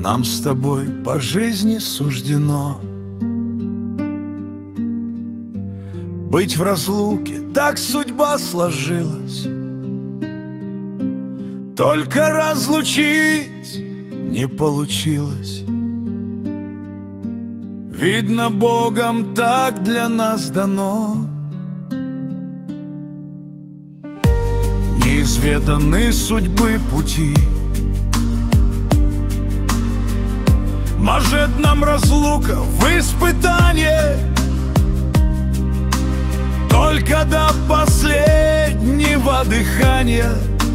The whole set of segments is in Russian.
нам с тобой по жизни суждено быть в разлуке, так судьба сложилась. Только разлучить не получилось. Видно, Богом так для нас дано. Неизведаны судьбы пути. Может, нам разлука в испытание, только до последнего дыхания.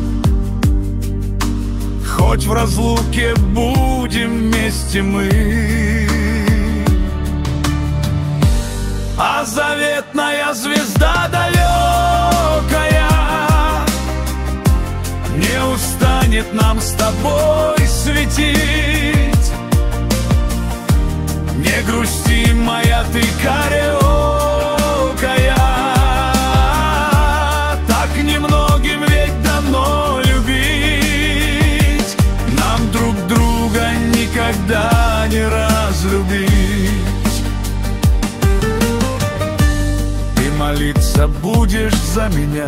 Хоть в разлуке будем вместе мы, а заветная звезда далекая не устанет нам с тобой светить. Не грусти, моя ты кариокая, так немногим ведь дано любить. Нам друг друга никогда не разлюбить. Ты молиться будешь за меня,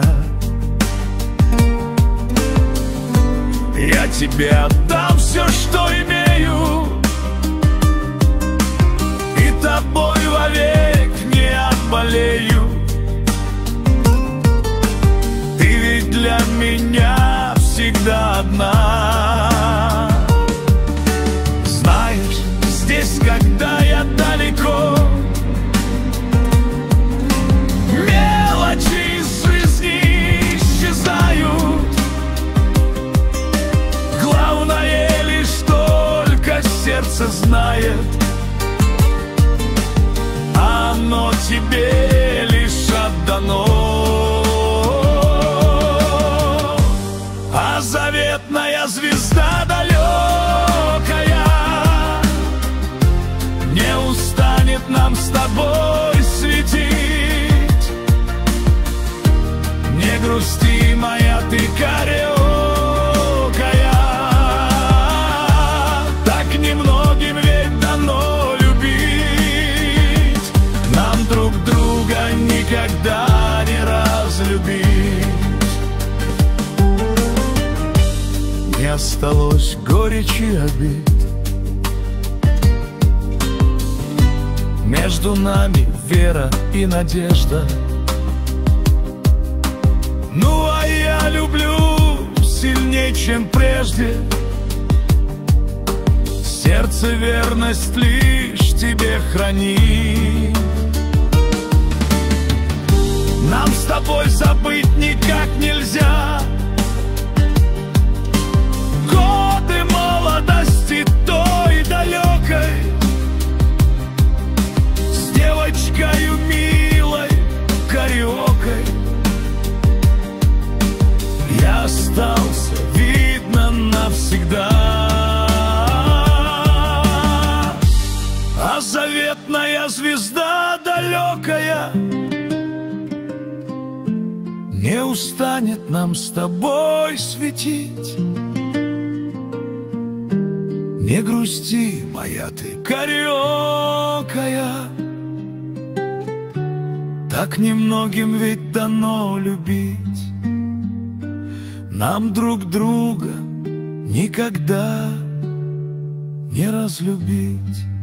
я тебе отдам все, что имею, и тобой вовек не отболею. Ты ведь для меня всегда одна. Знаешь, здесь, когда я далеко, мелочи из жизни исчезают. Главное лишь только сердце знает, оно тебе лишь отдано. А заветная звезда далекая не устанет нам с тобой светить. Не грусти, моя ты кариокая, так немногим ведь дано любить. Нам друг друга никогда не разлюбить. Не осталось горечи обид, между нами вера и надежда. Ну а я люблю сильней, чем прежде. Сердце верность лишь тебе хранит. Нам с тобой забыть никак нельзя годы молодости той далекой, с девочкою милой кариокой. Я остался, видно, навсегда. А заветная звезда далекая не устанет нам с тобой светить. Не грусти, моя ты кариокая, так немногим ведь дано любить. Нам друг друга никогда не разлюбить.